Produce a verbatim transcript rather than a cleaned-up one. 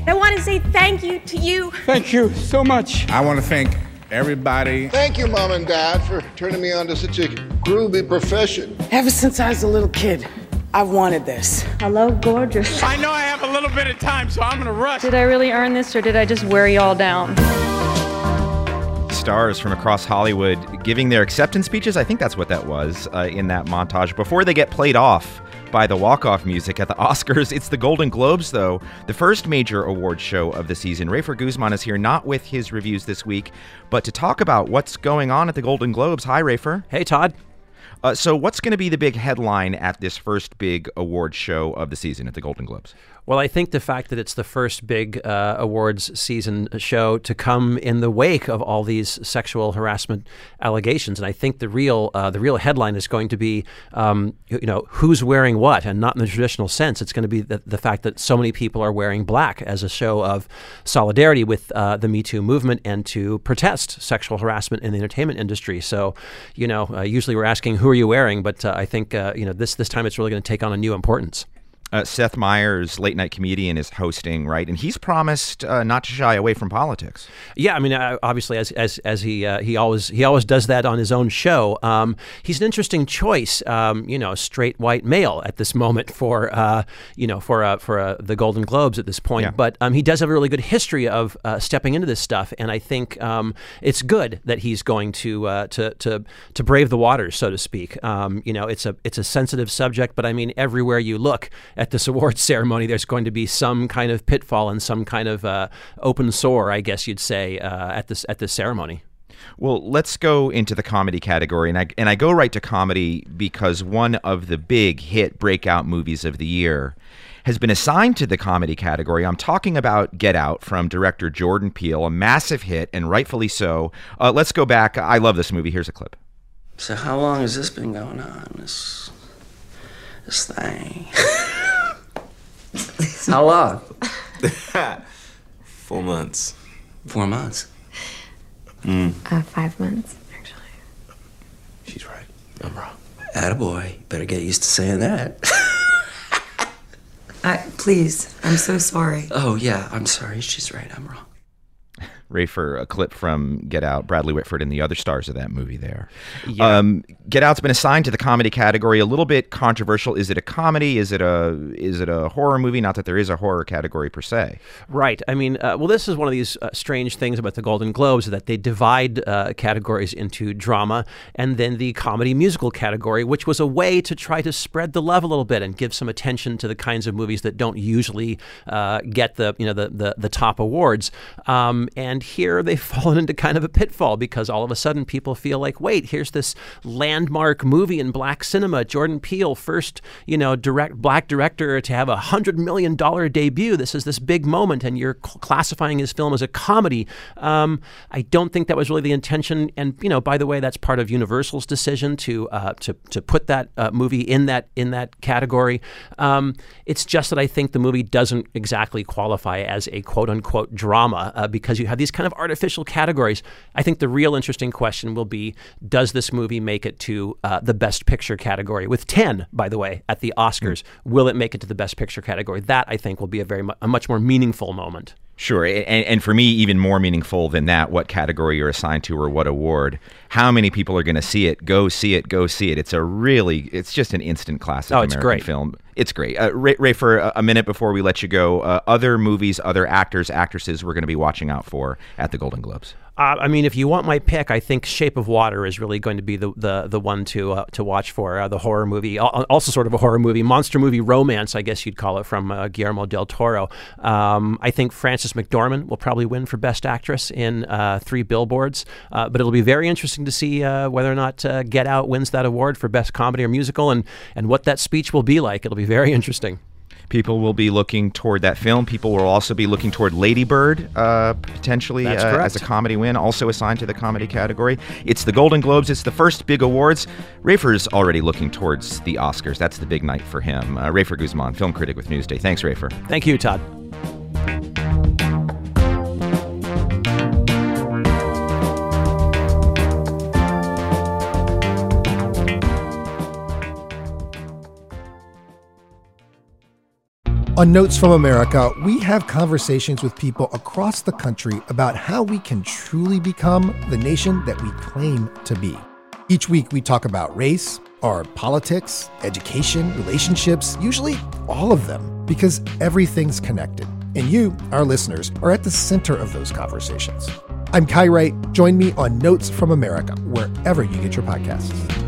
I want to say thank you to you. Thank you so much. I want to thank everybody. Thank you, Mom and Dad, for turning me on to such a groovy profession. Ever since I was a little kid, I wanted this. Hello, gorgeous. I know I have a little bit of time, so I'm going to rush. Did I really earn this, or did I just wear you all down? Stars from across Hollywood giving their acceptance speeches. I think that's what that was uh, in that montage before they get played off by the walk-off music at the Oscars. It's the Golden Globes, though, the first major award show of the season. Rafer Guzman is here, not with his reviews this week, but to talk about what's going on at the Golden Globes. Hi, Rafer. Hey, Todd. Uh, so what's going to be the big headline at this first big award show of the season at the Golden Globes? Well, I think the fact that it's the first big uh, awards season show to come in the wake of all these sexual harassment allegations, and I think the real uh, the real headline is going to be, um, you know, who's wearing what, and not in the traditional sense. It's going to be the, the fact that so many people are wearing black as a show of solidarity with uh, the Me Too movement and to protest sexual harassment in the entertainment industry. So, you know, uh, usually we're asking who are you wearing, but uh, I think uh, you know this this time it's really going to take on a new importance. Uh, Seth Meyers, late night comedian, is hosting, right? And he's promised uh, not to shy away from politics. Yeah, I mean, uh, obviously, as as as he uh, he always he always does that on his own show. Um, he's an interesting choice, um, you know, straight white male at this moment for uh, you know for uh, for uh, the Golden Globes at this point. Yeah. But um, he does have a really good history of uh, stepping into this stuff, and I think um, it's good that he's going to uh, to to to brave the waters, so to speak. Um, you know, it's a it's a sensitive subject, but I mean, everywhere you look at this awards ceremony, there's going to be some kind of pitfall and some kind of uh, open sore, I guess you'd say, uh, at this at this ceremony. Well, let's go into the comedy category, and I and I go right to comedy because one of the big hit breakout movies of the year has been assigned to the comedy category. I'm talking about Get Out from director Jordan Peele, a massive hit, and rightfully so. Uh, let's go back. I love this movie. Here's a clip. So how long has this been going on? This this thing. How long? Four months. Four months. Mm. Uh, five months, actually. She's right. I'm wrong. Attaboy. Better get used to saying that. I, please, I'm so sorry. Oh, yeah, I'm sorry. She's right. I'm wrong. Rafer, a clip from Get Out, Bradley Whitford and the other stars of that movie there. Yeah. Um, Get Out's been assigned to the comedy category. A little bit controversial. Is it a comedy? Is it a is it a horror movie? Not that there is a horror category per se. Right. I mean, uh, well, this is one of these uh, strange things about the Golden Globes, that they divide uh, categories into drama and then the comedy musical category, which was a way to try to spread the love a little bit and give some attention to the kinds of movies that don't usually uh, get the you know the the, the top awards. Um, and here they've fallen into kind of a pitfall because all of a sudden people feel like, wait, here's this landmark movie in black cinema, Jordan Peele, first, you know, direct black director to have a hundred million dollar debut. This is this big moment, and you're cl- classifying his film as a comedy. Um, I don't think that was really the intention. And you know, by the way, that's part of Universal's decision to uh, to to put that uh, movie in that in that category. Um, it's just that I think the movie doesn't exactly qualify as a quote unquote drama uh, because you have these kind of artificial categories. I think the real interesting question will be, does this movie make it to uh, the Best Picture category? With ten, by the way, at the Oscars, mm. will it make it to the Best Picture category? That, I think, will be a very mu- a much more meaningful moment. Sure, and, and for me, even more meaningful than that, what category you're assigned to or what award, how many people are going to see it, go see it, go see it. It's a really, it's just an instant classic oh, it's American great. film. It's great. Uh, Ray, Ray, for a, a minute before we let you go, uh, other movies, other actors, actresses we're going to be watching out for at the Golden Globes. Uh, I mean, if you want my pick, I think Shape of Water is really going to be the the, the one to uh, to watch for, uh, the horror movie, also sort of a horror movie, monster movie romance, I guess you'd call it, from uh, Guillermo del Toro. Um, I think Frances McDormand will probably win for Best Actress in uh, Three Billboards, uh, but it'll be very interesting to see uh, whether or not uh, Get Out wins that award for Best Comedy or Musical, and, and what that speech will be like. It'll be very interesting. People will be looking toward that film. People will also be looking toward Lady Bird, uh, potentially uh, as a comedy win, also assigned to the comedy category. It's the Golden Globes. It's the first big awards. Rafer's already looking towards the Oscars. That's the big night for him. Uh, Rafer Guzman, film critic with Newsday. Thanks, Rafer. Thank you, Todd. On Notes from America, we have conversations with people across the country about how we can truly become the nation that we claim to be. Each week, we talk about race, or politics, education, relationships, usually all of them, because everything's connected. And you, our listeners, are at the center of those conversations. I'm Kai Wright. Join me on Notes from America, wherever you get your podcasts.